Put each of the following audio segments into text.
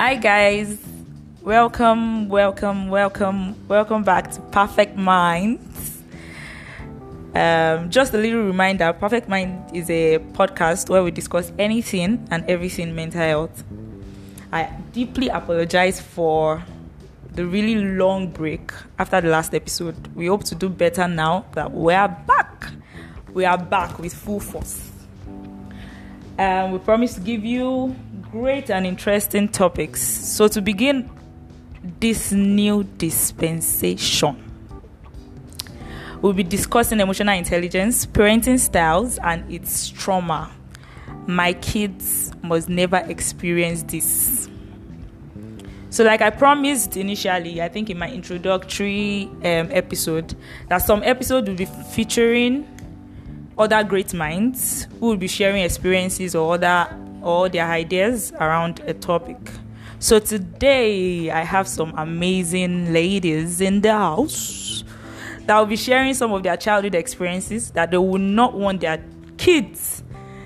Hi guys, welcome back to Perfect Minds. Just a little reminder, Perfect Mind is a podcast where we discuss anything and everything mental health. I deeply apologize for the really long break after the last episode. We hope to do better now that we are back. We are back with full force. We promise to give you great and interesting topics. So to begin this new dispensation, we'll be discussing emotional intelligence, parenting styles, and its trauma. My kids must never experience this. So like I promised initially, I think in my introductory episode, that some episode will be featuring other great minds who will be sharing experiences or their ideas around a topic. So today I have some amazing ladies in the house that will be sharing some of their childhood experiences that they will not want their kids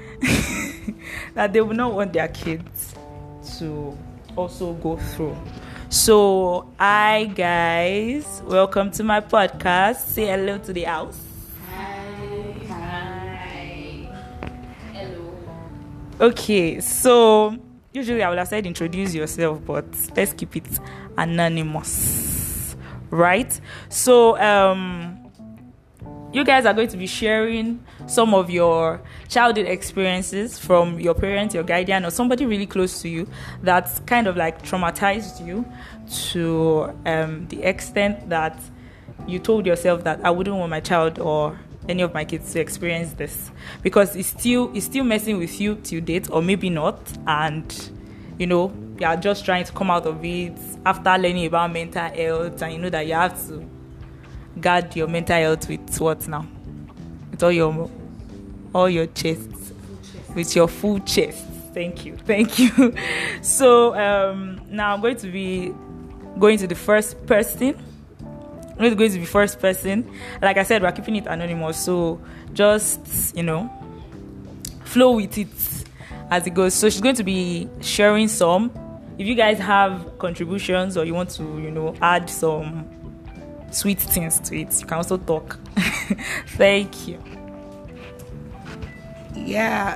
to also go through. So hi guys, welcome to my podcast. Say hello to the house. Okay, so usually I would have said introduce yourself, but let's keep it anonymous, right? So you guys are going to be sharing some of your childhood experiences from your parents, your guardian, or somebody really close to you that's kind of like traumatized you to the extent that you told yourself that I wouldn't want my child or any of my kids to experience this, because it's still messing with you till date, or maybe not, and you are just trying to come out of it after learning about mental health, and you know that you have to guard your mental health with what now? With all your chest, with your full chest. Thank you. So now I'm going to be going to the first person. I'm not going to be first person. Like I said, we're keeping it anonymous, so just flow with it as it goes. So she's going to be sharing some. If you guys have contributions or you want to add some sweet things to it, you can also talk. Thank you. Yeah,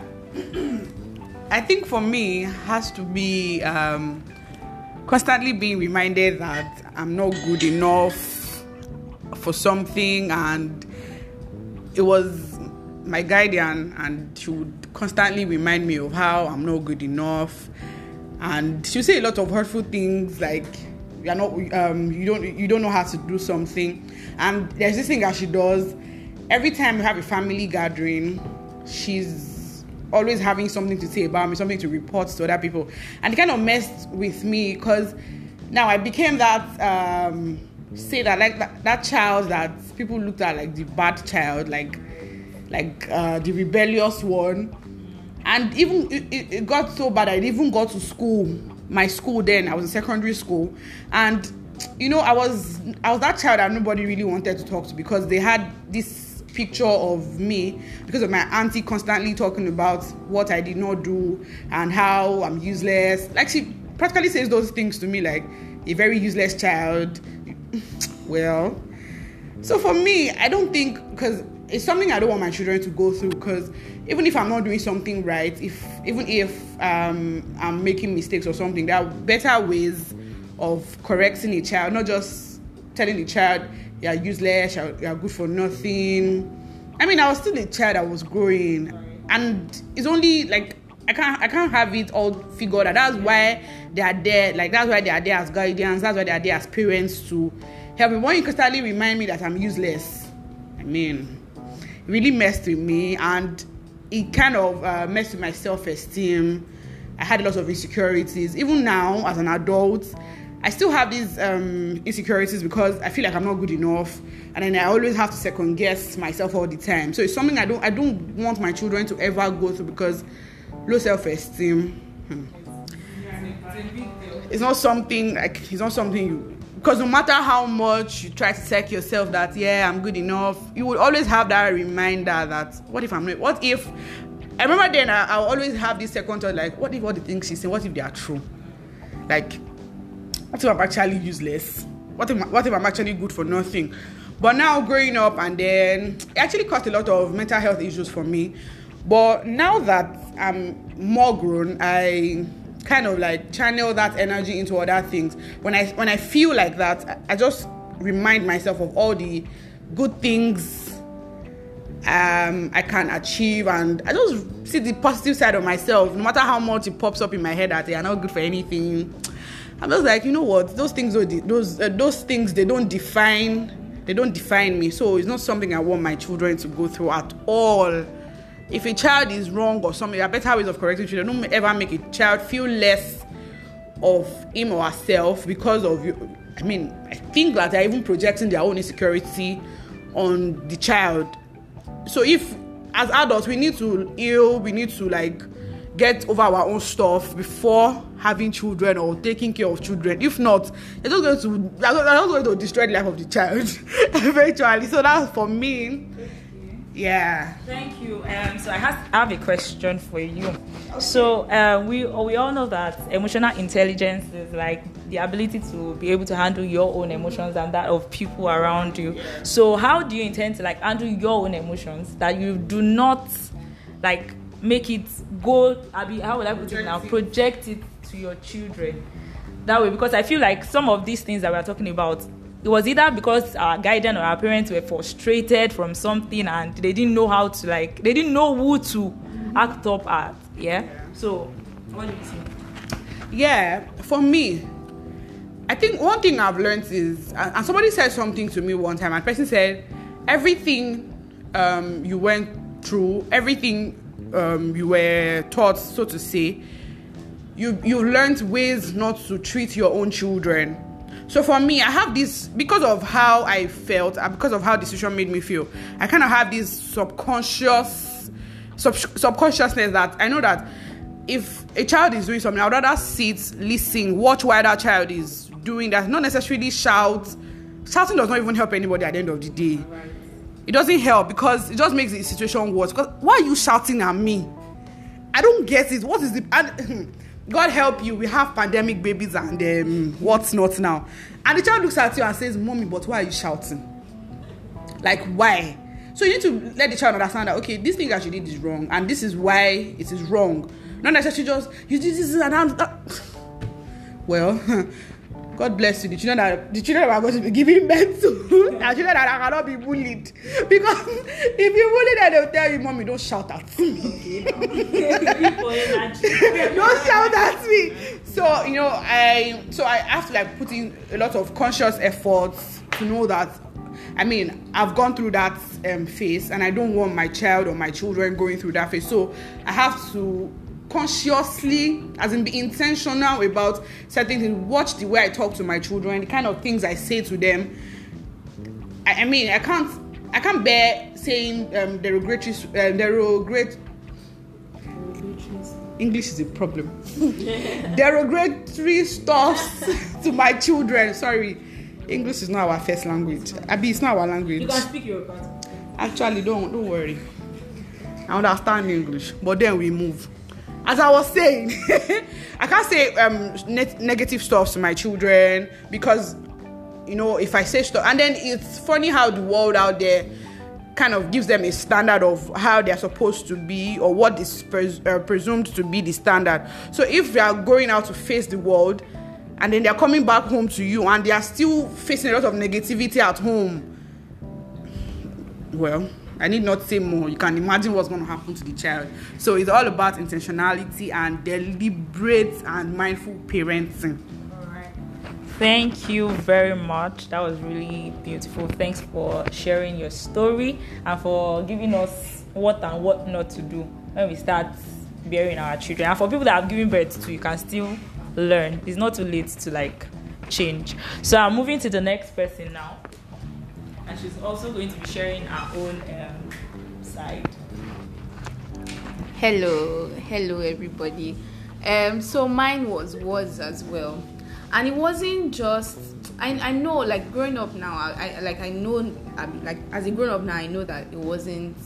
I think for me has to be constantly being reminded that I'm not good enough for something, and it was my guardian, and she would constantly remind me of how I'm not good enough, and she would say a lot of hurtful things like you're not you don't know how to do something. And there's this thing that she does every time we have a family gathering. She's always having something to say about me, something to report to other people, and it kind of messed with me because now I became that that child that people looked at like the bad child, like the rebellious one. And even it got so bad I even got to school, my school then, I was in secondary school, and I was that child that nobody really wanted to talk to because they had this picture of me because of my auntie constantly talking about what I did not do and how I'm useless. Like she practically says those things to me, like a very useless child. Well, so for me, I don't think, because it's something I don't want my children to go through, because even if I'm not doing something right, even if I'm making mistakes or something, there are better ways of correcting a child, not just telling the child you're useless, you're good for nothing. I mean, I was still a child that was growing, and it's only like I can't have it all figured out. That's why they are there. Like that's why they are there as guardians. That's why they are there as parents to help me. When you constantly remind me that I'm useless, I mean, it really messed with me, and it kind of messed with my self-esteem. I had a lot of insecurities. Even now, as an adult, I still have these insecurities because I feel like I'm not good enough, and then I always have to second guess myself all the time. So it's something I don't want my children to ever go through, because low self-esteem. It's not something because no matter how much you try to tell yourself that I'm good enough, you would always have that reminder that what if I'm not? What if I remember then I always have this second thought, like, what if all the things she's saying, what if they are true? Like, what if I'm actually useless? What if I'm actually good for nothing? But now growing up, and then it actually caused a lot of mental health issues for me. But now that I'm more grown, I kind of like channel that energy into other things. When I feel like that, I just remind myself of all the good things I can achieve, and I just see the positive side of myself. No matter how much it pops up in my head that they are not good for anything, I'm just like, you know what? Those things they don't define me. So it's not something I want my children to go through at all. If a child is wrong or something, there are better ways of correcting children. Don't ever make a child feel less of him or herself because of you. I mean, I think that they're even projecting their own insecurity on the child. So if, as adults, we need to heal, we need to like get over our own stuff before having children or taking care of children. If not, they're just going to destroy the life of the child eventually. So that's for me. Yeah. Thank you. So I have a question for you. Okay. So we all know that emotional intelligence is like the ability to be able to handle your own emotions and that of people around you. So how do you intend to like handle your own emotions that you do not like make it go? How would I put it now? Project it to your children that way, because I feel like some of these things that we're talking about, it was either because our guardian or our parents were frustrated from something and they didn't know how to they didn't know who to act up at. Yeah. So what do you think? Yeah, for me, I think one thing I've learned is, and somebody said something to me one time, and the person said, everything you went through, everything you were taught, so to say, you learned ways not to treat your own children. So for me, I have this, because of how I felt and because of how the situation made me feel, I kind of have this subconsciousness that I know that if a child is doing something, I would rather sit, listen, watch why that child is doing that, not necessarily shout. Shouting does not even help anybody at the end of the day. It doesn't help because it just makes the situation worse. Because why are you shouting at me? I don't get it. What is the... God help you, we have pandemic babies and what's not now. And the child looks at you and says, Mommy, but why are you shouting? Like, why? So you need to let the child understand that, okay, this thing that you did is wrong, and this is why it is wrong. Not necessarily just, you did this and that. Well, God bless you. The children that are going to be giving birth to are children that cannot be bullied. Because if you bully them, they'll tell you, Mommy, don't shout at me. Don't shout at me. So, you know, I have to like put in a lot of conscious efforts to know that, I mean, I've gone through that phase, and I don't want my child or my children going through that phase. So I have to consciously, as in be intentional about certain things, watch the way I talk to my children, the kind of things I say to them. I mean, I can't bear saying derogatory English is a problem. Derogatory stuff to my children. Sorry, English is not our first language. It's not our language. You can speak your part. Actually, don't worry. I understand English, but then we move. As I was saying, I can't say negative stuff to my children because, you know, if I say stuff, and then it's funny how the world out there kind of gives them a standard of how they're supposed to be or what is presumed to be the standard. So if they are going out to face the world and then they're coming back home to you and they are still facing a lot of negativity at home, well, I need not say more. You can imagine what's going to happen to the child. So it's all about intentionality and deliberate and mindful parenting. All right. Thank you very much. That was really beautiful. Thanks for sharing your story and for giving us what and what not to do when we start bearing our children. And for people that have given birth to, you can still learn. It's not too late to like change. So I'm moving to the next person now. And she's also going to be sharing her own side. Hello everybody. So mine was as well, and it wasn't just. I know, like growing up now, I know, like as a grown up now, I know that it wasn't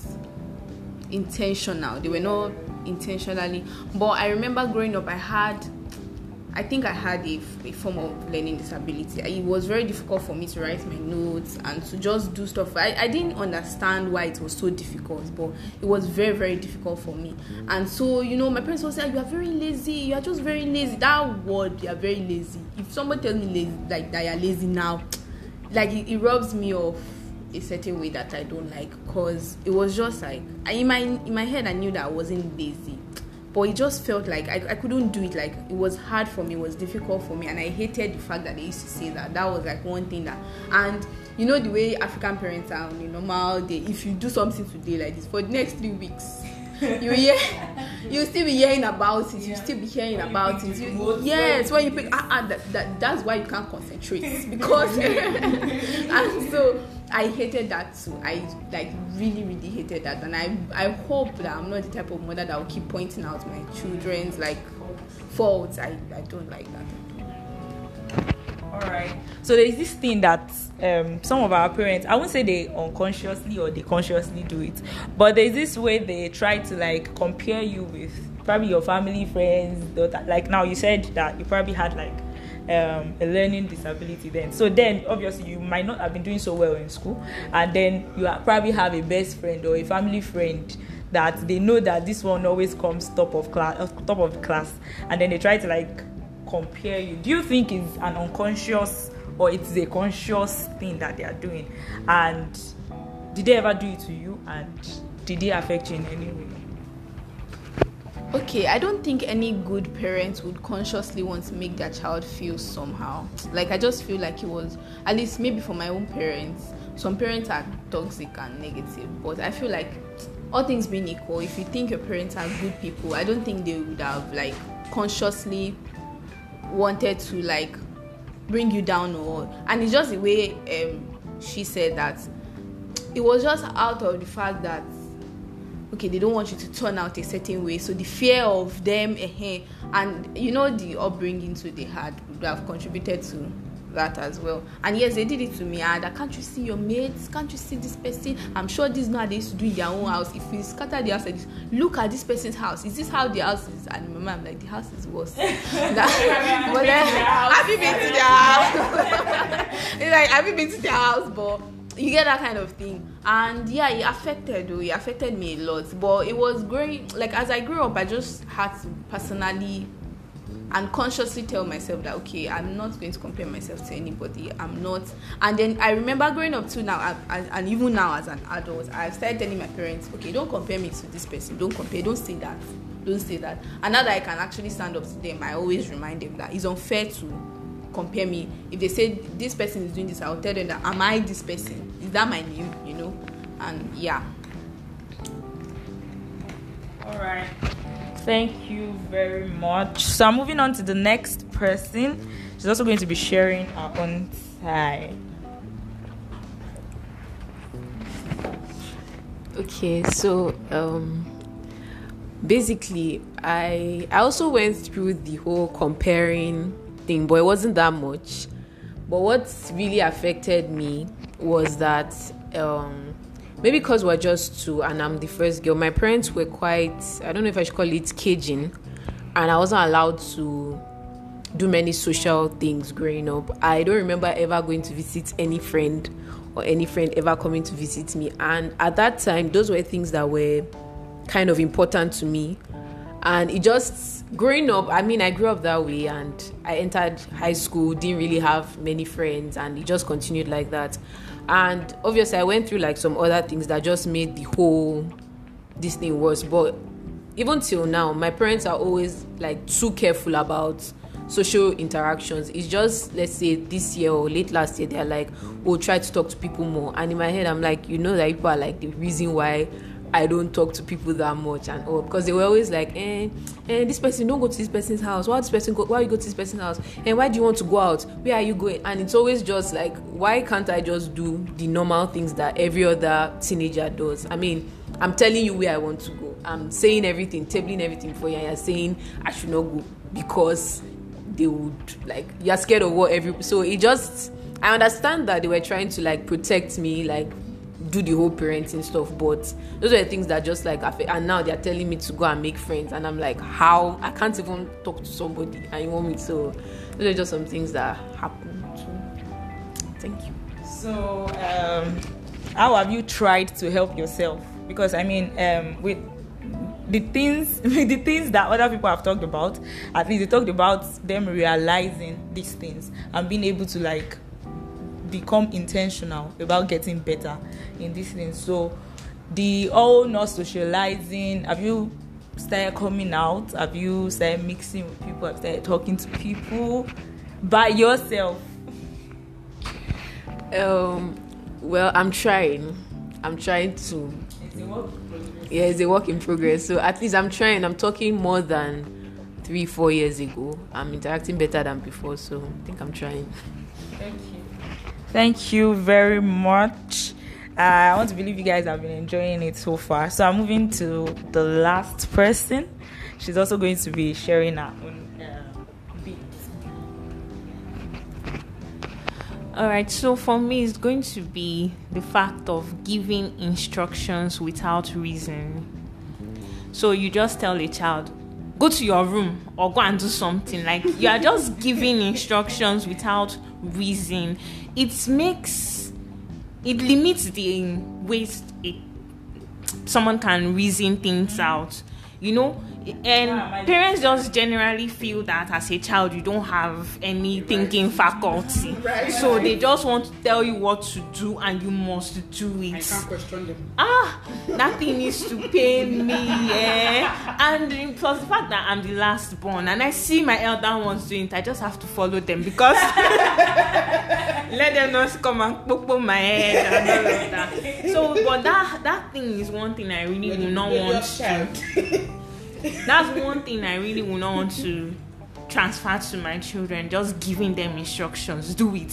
intentional. They were not intentionally, but I remember growing up, I had I think I had a form of learning disability. It was very difficult for me to write my notes and to just do stuff. I didn't understand why it was so difficult, but it was very, very difficult for me. And so, my parents would say, you are very lazy, you are just very lazy. That word, you are very lazy. If someone tells me lazy, like that you're lazy now, like it rubs me off a certain way that I don't like, because it was just like, in my head I knew that I wasn't lazy. But it just felt like I couldn't do it. Like, it was hard for me, it was difficult for me, and I hated the fact that they used to say that. That was like one thing that, and the way African parents are on a normal day, if you do something today like this, for the next 3 weeks, you'll still be hearing about it. You'll still be hearing about it. Yes, when you pick, that's why you can't concentrate, because, and so I hated that too. I really, really hated that, and I hope that I'm not the type of mother that will keep pointing out my children's faults. I don't like that. All right. So there is this thing that some of our parents, I won't say they unconsciously or they consciously do it, but there's this way they try to compare you with probably your family, friends. Like now you said that you probably had a learning disability then. So then obviously you might not have been doing so well in school, and then you probably have a best friend or a family friend that they know that this one always comes top of the class, and then they try to compare you. Do you think it's an unconscious or it's a conscious thing that they are doing? And did they ever do it to you, and did they affect you in any way? Okay, I don't think any good parent would consciously want to make their child feel somehow. I just feel like it was, at least maybe for my own parents, some parents are toxic and negative, but I feel like all things being equal, if you think your parents are good people, I don't think they would have consciously wanted to bring you down, and it's just the way she said that it was just out of the fact that, okay, they don't want you to turn out a certain way, so the fear of them, and the upbringing too they had would have contributed to that as well. And yes, they did it to me. And can't you see your mates? Can't you see this person? I'm sure this is not how they used to do in their own house. If we scatter the house like this, look at this person's house. Is this how the house is? And my mom, the house is worse. Have you been to their house? It's have you been to their house? But you get that kind of thing. And yeah, it affected me a lot. But it was growing, as I grew up, I just had to personally and consciously tell myself that, okay, I'm not going to compare myself to anybody. I'm not. And then I remember growing up too now, and even now as an adult, I started telling my parents, okay, don't compare me to this person. Don't compare. Don't say that. And now that I can actually stand up to them, I always remind them that it's unfair to compare me. If they say this person is doing this, I'll tell them that, am I this person? Is that my name? And yeah. All right. Thank you very much. So I'm moving on to the next person. She's also going to be sharing her own side. Okay, so basically I also went through the whole comparing thing, but it wasn't that much. But what really affected me was that maybe because we're just two and I'm the first girl, my parents were quite, I don't know if I should call it caging, and I wasn't allowed to do many social things growing up. I don't remember ever going to visit any friend or any friend ever coming to visit me, and at that time those were things that were kind of important to me. And it just, growing up, I grew up that way, and I entered high school, didn't really have many friends, and it just continued like that. And obviously I went through some other things that just made this thing worse. But even till now, my parents are always too careful about social interactions. It's just, let's say this year or late last year, they're try to talk to people more. And in my head I'm that people are the reason why I don't talk to people that much and all, because they were always this person, don't go to this person's house. Why you go to this person's house? And why do you want to go out? Where are you going? And it's always just why can't I just do the normal things that every other teenager does? I'm telling you where I want to go. I'm saying everything, tabling everything for you, and you're saying I should not go because they would you're scared of what so it just, I understand that they were trying to protect me, do the whole parenting stuff. But those are the things that just like affect, and now they're telling me to go and make friends, and I'm like, how? I can't even talk to somebody and you want me to. Those are just some things that happen too. Thank you. So, how have you tried to help yourself? Because I mean, with the things that other people have talked about, at least they talked about them realizing these things and being able to like become intentional about getting better in these things. So the whole not socializing, have you started coming out? Have you started mixing with people? Have you started talking to people by yourself? Well, I'm trying to. It's a work in progress. So at least I'm trying. I'm talking more than 3-4 years ago. I'm interacting better than before, so I think I'm trying. Thank you very much. I want to believe you guys have been enjoying it so far. So I'm moving to the last person. She's also going to be sharing her own bit. Alright, so for me, it's going to be the fact of giving instructions without reason. So you just tell a child, go to your room or go and do something. Like, you are just giving instructions without reason. It limits the ways someone can reason things out, you know. And parents just generally feel that as a child you don't have any thinking faculty, so they just want to tell you what to do and you must do it. I can't question them. That thing needs to pain me, and plus the fact that I'm the last born and I see my elder ones doing it, I just have to follow them because let them not come and poke my head and all of that. So but that thing is one thing I really will not want to. That's one thing I really would not want to transfer to my children. Just giving them instructions. Do it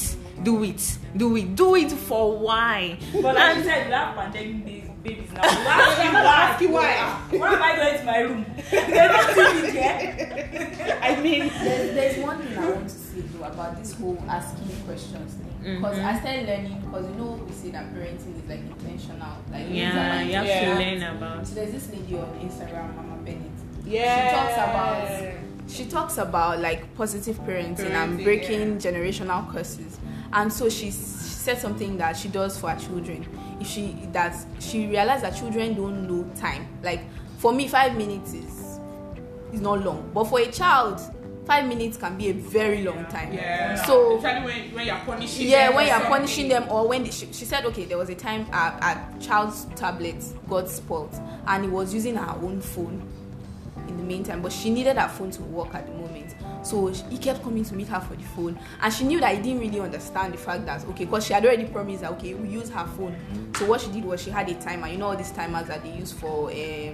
for why? But like you said, you have pandemic babies now. Why am I going to my room? They're not TV there. I mean, there's one thing I want to say though about this whole asking questions thing. Because I started learning, because you know we say that parenting is like intentional. Like you have to learn about. So there's this lady on Instagram, Mama Bennett. Yeah. She talks about like positive parenting and breaking generational curses. And so she said something that she does for her children. She realized that children don't know time. Like for me, 5 minutes is not long, but for a child, 5 minutes can be a very long time. Yeah. So especially when you're punishing them. Yeah, when you're punishing them, or when she said, okay, there was a time a child's tablet got spoiled and he was using her own phone in the meantime, but she needed her phone to work at the moment. So he kept coming to meet her for the phone, and she knew that he didn't really understand the fact that, okay, because she had already promised that, okay, we use her phone. So what she did was she had a timer. You know all these timers that they use for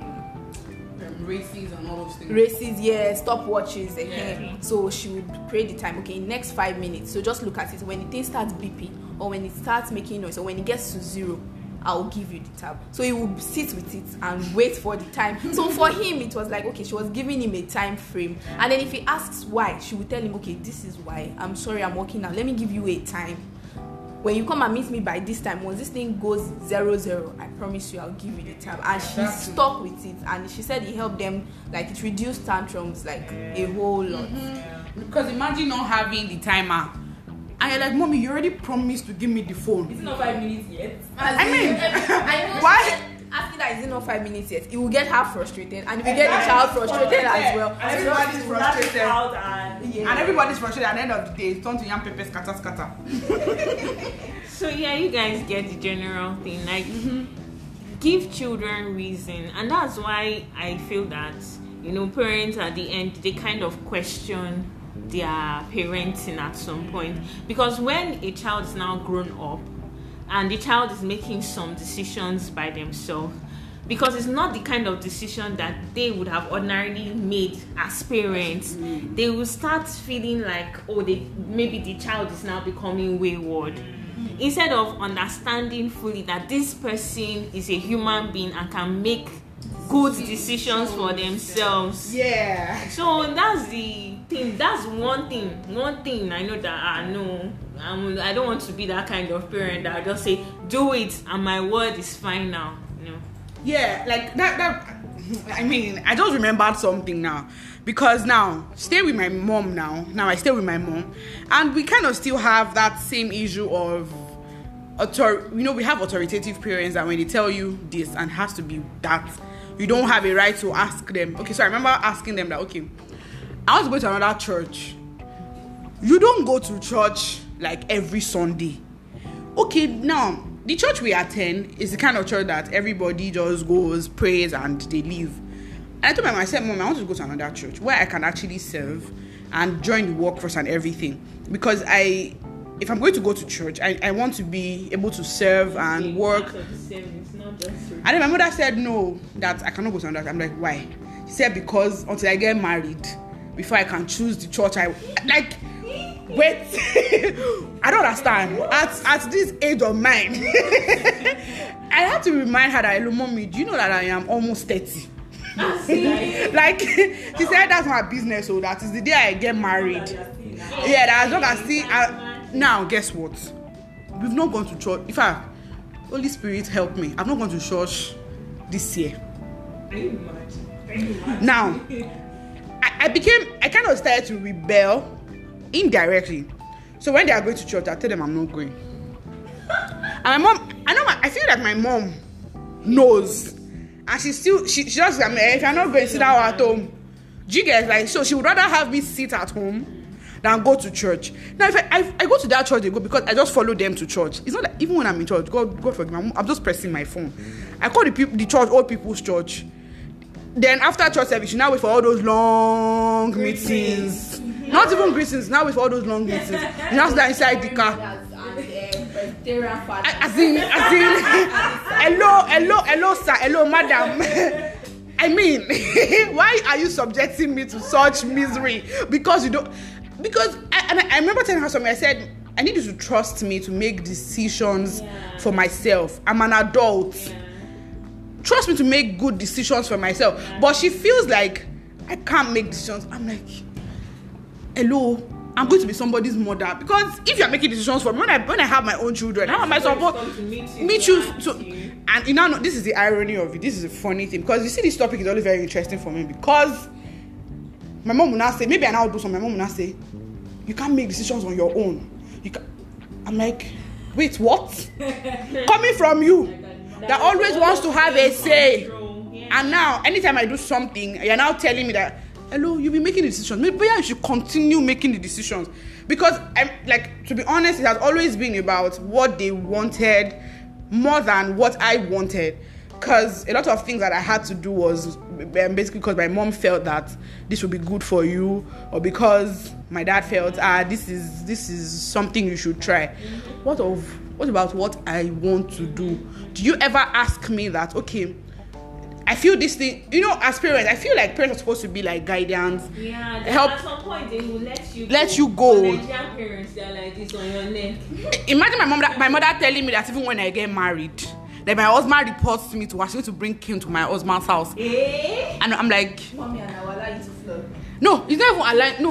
races and all those things. Races, stopwatches. So she would create the time. Okay, in next 5 minutes. So just look at it. When the thing starts beeping, or when it starts making noise, or when it gets to 0, I'll give you the tab. So he would sit with it and wait for the time. So for him, it was like, okay, she was giving him a time frame. And then if he asks why, she would tell him, okay, this is why. I'm sorry, I'm working now. Let me give you a time. When you come and meet me by this time, once this thing goes 0-0, I promise you I'll give you the tab. And she stuck with it. And she said it helped them, like it reduced tantrums like a whole lot. Because imagine not having the timer. And you're like, Mommy, you already promised to give me the phone. It's not 5 minutes yet. I mean, I know. why? Asking that is it not 5 minutes yet? It will get her frustrated, and it will get the child frustrated as well. And everybody's frustrated. And everybody's frustrated. At the end of the day, it's turn to yam pepper scatter. So yeah, you guys get the general thing. Like, give children reason, and that's why I feel that parents at the end they kind of question their parenting at some point, because when a child is now grown up and the child is making some decisions by themselves, because it's not the kind of decision that they would have ordinarily made as parents, they will start feeling like, maybe the child is now becoming wayward, instead of understanding fully that this person is a human being and can make good decisions for themselves. Yeah. So that's the thing. That's one thing I know that I know. I don't want to be that kind of parent that I just say, do it, and my word is fine now. Yeah, like that. I mean, I just remembered something now, because now stay with my mom now I stay with my mom, and we kind of still have that same issue of we have authoritative parents that when they tell you this and has to be that, you don't have a right to ask them. Okay, so I remember asking them that, okay, I want to go to another church. You don't go to church like every Sunday. Okay, now the church we attend is the kind of church that everybody just goes, prays, and they leave. And I told my mom, I said, Mom, I want to go to another church where I can actually serve and join the workforce and everything. Because if I'm going to go to church, I want to be able to serve and work. And then my mother said, no, that I cannot go to another. I'm like, why? She said, because until I get married, before I can choose the church, wait, I don't understand. At this age of mine, I had to remind her that, Mommy, do you know that I am almost 30? Like, she said that's my business, so that is the day I get married. Yeah, that as long as now, guess what? We've not gone to church. In fact, Holy Spirit help me. I've not gone to church this year. Are you mad? Now, I kind of started to rebel indirectly. So when they are going to church, I tell them I'm not going. And my mom, I feel like my mom knows, and she just like, if you're not going, sit down at home. Do you get, like, so she would rather have me sit at home than go to church. Now, if I go to that church, they go because I just follow them to church. It's not like even when I'm in church, God forgive me, I'm just pressing my phone. I call the church old people's church. Then after church service, you now wait for all those long meetings. Not even greetings. Now wait for all those long meetings. You now stand inside the car. As in, hello, sir, hello, madam. I mean, why are you subjecting me to such misery? Because you don't. Because I remember telling her something. I said, I need you to trust me to make decisions for myself. I'm an adult. Trust me to make good decisions for myself. But she feels like I can't make decisions. I'm like, hello, I'm going to be somebody's mother. Because if you're making decisions for me, when I have my own children, how am I supposed to meet you? And you know, this is the irony of it. This is a funny thing. Because you see, this topic is always very interesting for me. Because my mom will not say, maybe I now do something. My mom will not say, you can't make decisions on your own. I'm like, wait, what? Coming from you that always wants to have a say. And now, anytime I do something, you're now telling me that, hello, you'll be making the decisions. Maybe I should continue making the decisions. Because, to be honest, it has always been about what they wanted more than what I wanted. Because a lot of things that I had to do was basically because my mom felt that this would be good for you, or because my dad felt, this is something you should try. What about what I want to do? Do you ever ask me that, okay, I feel this thing, as parents, I feel like parents are supposed to be like guidance. Yeah, help. At some point they will let you go. Nigerian parents, they're like this on your neck. Imagine my mother telling me that even when I get married, that my husband reports to me to actually to bring Kim to my husband's house. And I'm like, Mommy and I will allow you to flood. No, it's not even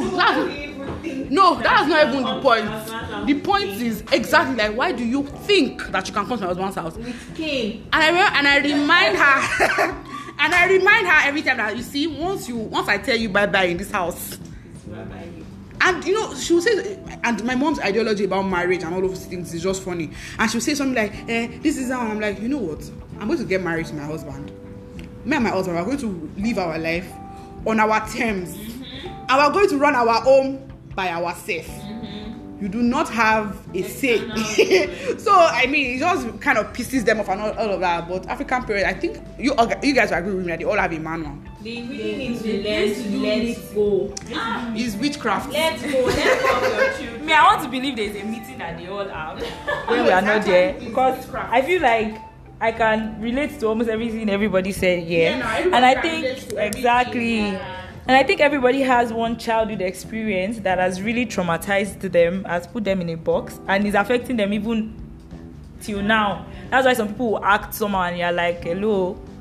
aligned. No, that's not even the point. The point is exactly like, why do you think that you can come to my husband's house? With Kim. And I remind her, and I remind her every time that, you see, once I tell you bye-bye in this house, Bye-bye. and she will say, and my mom's ideology about marriage and all of those things is just funny. And she'll say something like, this is how, and I'm like, you know what? I'm going to get married to my husband. Me and my husband are going to live our life on our terms. And we're going to run our home by ourselves. You do not have a say. So, I mean, it just kind of pisses them off and all of that. But African parents, I think you guys will agree with me that they all have a manual. They really need to learn to let go. It's witchcraft. Let go of your children. Me, I want to believe there's a meeting that they all have when we are not there, because I feel like I can relate to almost everything everybody said here. And I think exactly. And I think everybody has one childhood experience that has really traumatized them, has put them in a box, and is affecting them even till now. That's why some people will act somehow and you're like, hello,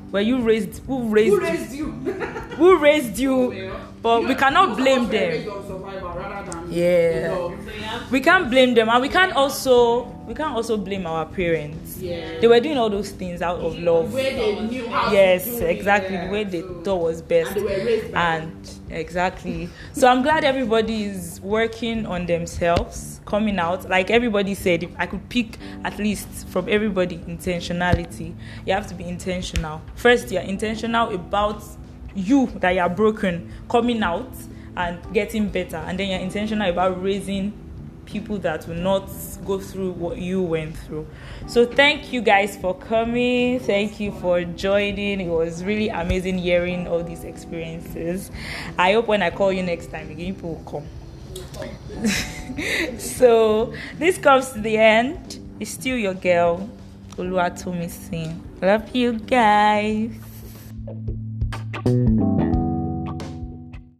Were you raised? Who Who raised raised you? Who raised you? Well, But we cannot blame those them. raised on survival rather than Yeah. love. We can't blame them, and we can't also blame our parents. Yeah. They were doing all those things out of love. Where they knew how Yes, to do it, exactly, yeah. the way they So- thought was best. And they were raised by And exactly. So I'm glad everybody is working on themselves, coming out. Like everybody said, if I could pick at least from everybody intentionality, you have to be intentional. First, you're intentional about you that you're broken, coming out and getting better. And then you're intentional about raising people that will not go through what you went through. So thank you guys for coming. Thank you for joining. It was really amazing hearing all these experiences. I hope when I call you next time again, people will come. So this comes to the end. It's still your girl, Oluwatomisin. Love you guys.